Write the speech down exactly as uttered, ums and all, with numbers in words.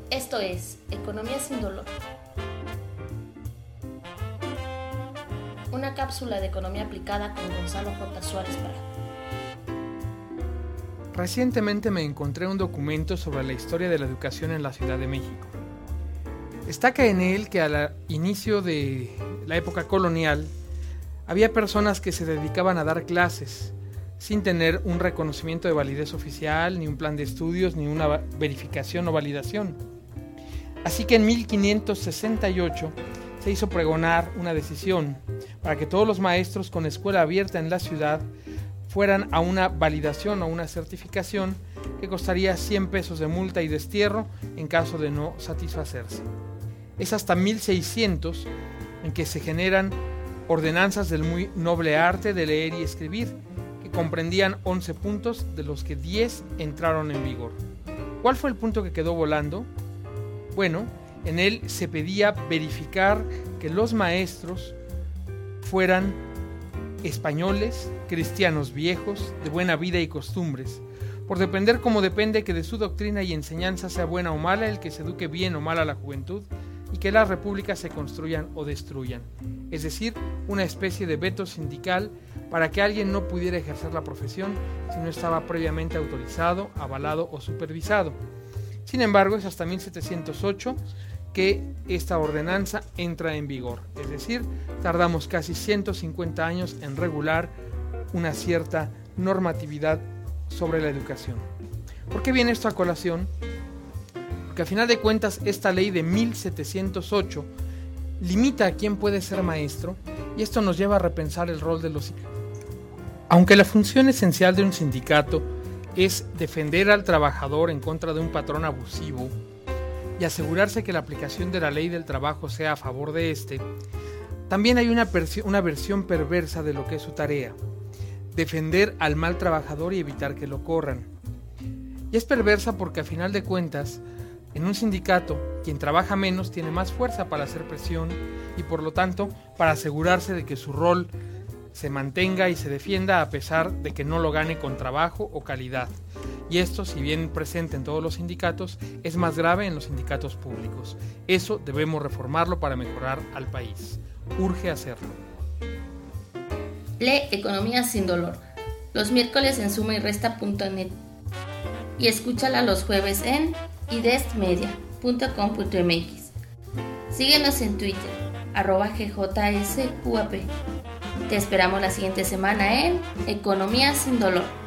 Esto es Economía sin Dolor. Una cápsula de economía aplicada con Gonzalo J. Suárez Parra. Recientemente me encontré un documento sobre la historia de la educación en la Ciudad de México. Destaca en él que al inicio de la época colonial había personas que se dedicaban a dar clases sin tener un reconocimiento de validez oficial, ni un plan de estudios, ni una verificación o validación. Así que en mil quinientos sesenta y ocho se hizo pregonar una decisión para que todos los maestros con escuela abierta en la ciudad fueran a una validación o una certificación que costaría cien pesos de multa y destierro en caso de no satisfacerse. Es hasta mil seiscientos en que se generan ordenanzas del muy noble arte de leer y escribir, que comprendían once puntos, de los que diez entraron en vigor. ¿Cuál fue el punto que quedó volando? Bueno, en él se pedía verificar que los maestros fueran españoles, cristianos viejos, de buena vida y costumbres, por depender como depende que de su doctrina y enseñanza sea buena o mala el que se eduque bien o mal a la juventud, y que las repúblicas se construyan o destruyan, es decir, una especie de veto sindical para que alguien no pudiera ejercer la profesión si no estaba previamente autorizado, avalado o supervisado. Sin embargo, es hasta mil setecientos ocho que esta ordenanza entra en vigor, es decir, tardamos casi ciento cincuenta años en regular una cierta normatividad sobre la educación. ¿Por qué viene esto a colación? Porque a final de cuentas esta ley de mil setecientos ocho limita a quién puede ser maestro, y esto nos lleva a repensar el rol de los sindicatos. Aunque la función esencial de un sindicato es defender al trabajador en contra de un patrón abusivo y asegurarse que la aplicación de la ley del trabajo sea a favor de éste, también hay una, persi- una versión perversa de lo que es su tarea: defender al mal trabajador y evitar que lo corran. Y es perversa porque a final de cuentas, en un sindicato, quien trabaja menos tiene más fuerza para hacer presión y por lo tanto para asegurarse de que su rol se mantenga y se defienda a pesar de que no lo gane con trabajo o calidad. Y esto, si bien presente en todos los sindicatos, es más grave en los sindicatos públicos. Eso debemos reformarlo para mejorar al país. Urge hacerlo. Lee Economía sin Dolor los miércoles en suma y resta punto net y escúchala los jueves en idestmedia punto com punto m x. Síguenos en Twitter, arroba G J S Q A P. Te esperamos la siguiente semana en Economía sin Dolor.